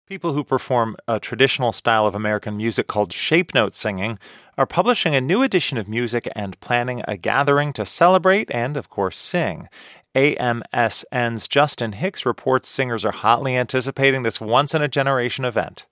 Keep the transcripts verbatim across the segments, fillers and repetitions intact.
People who perform a traditional style of American music called shape note singing are publishing a new edition of music and planning a gathering to celebrate and, of course, sing. A M S N's Justin Hicks reports singers are hotly anticipating this once-in-a-generation event.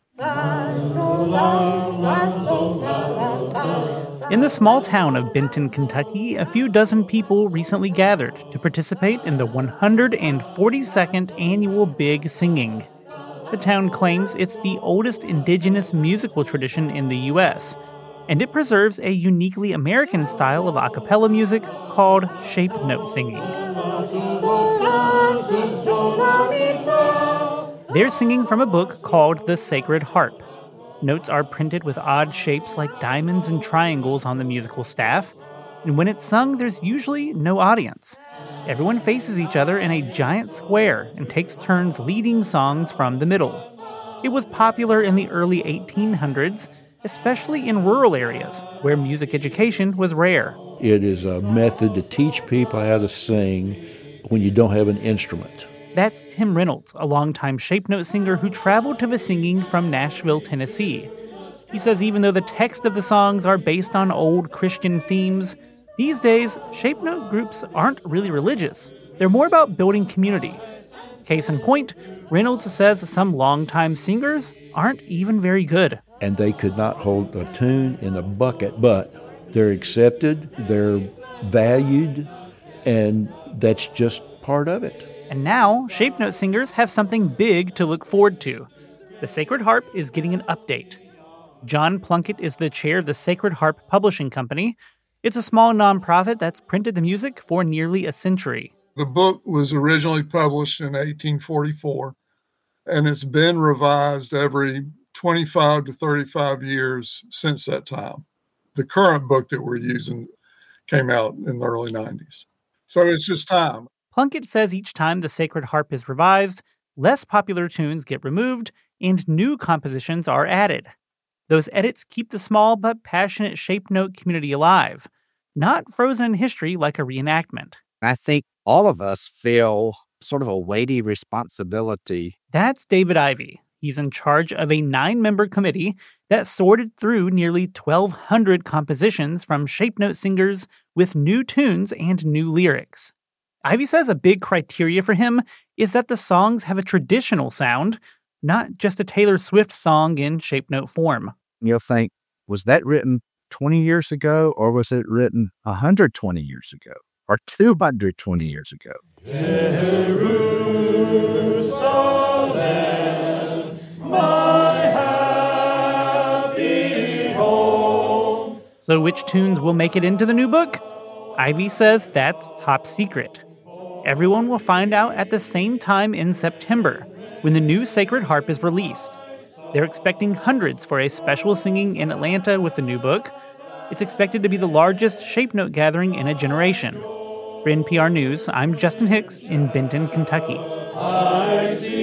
In the small town of Benton, Kentucky, a few dozen people recently gathered to participate in the one hundred forty-second annual Big Singing. The town claims it's the oldest indigenous musical tradition in the U S, and it preserves a uniquely American style of a cappella music called shape note singing. They're singing from a book called The Sacred Harp. Notes are printed with odd shapes like diamonds and triangles on the musical staff, and when it's sung, there's usually no audience. Everyone faces each other in a giant square and takes turns leading songs from the middle. It was popular in the early eighteen hundreds, especially in rural areas where music education was rare. It is a method to teach people how to sing when you don't have an instrument. That's Tim Reynolds, a longtime shape note singer who traveled to the singing from Nashville, Tennessee. He says even though the text of the songs are based on old Christian themes, these days, shape note groups aren't really religious. They're more about building community. Case in point, Reynolds says some longtime singers aren't even very good. And they could not hold a tune in a bucket, but they're accepted, they're valued, and that's just part of it. And now, shape note singers have something big to look forward to. The Sacred Harp is getting an update. John Plunkett is the chair of the Sacred Harp Publishing Company. It's a small nonprofit that's printed the music for nearly a century. The book was originally published in eighteen forty-four, and it's been revised every twenty-five to thirty-five years since that time. The current book that we're using came out in the early nineties. So it's just time. Plunkett says each time the Sacred Harp is revised, less popular tunes get removed and new compositions are added. Those edits keep the small but passionate shape note community alive, not frozen in history like a reenactment. I think all of us feel sort of a weighty responsibility. That's David Ivey. He's in charge of a nine-member committee that sorted through nearly twelve hundred compositions from shape note singers with new tunes and new lyrics. Ivey says a big criteria for him is that the songs have a traditional sound, not just a Taylor Swift song in shape note form. You'll think, was that written twenty years ago, or was it written one hundred twenty years ago, or two hundred twenty years ago? Jerusalem, my happy home. So which tunes will make it into the new book? Ivey says that's top secret. Everyone will find out at the same time in September, when the new Sacred Harp is released. They're expecting hundreds for a special singing in Atlanta with the new book. It's expected to be the largest shape note gathering in a generation. For N P R News, I'm Justin Hicks in Benton, Kentucky. I see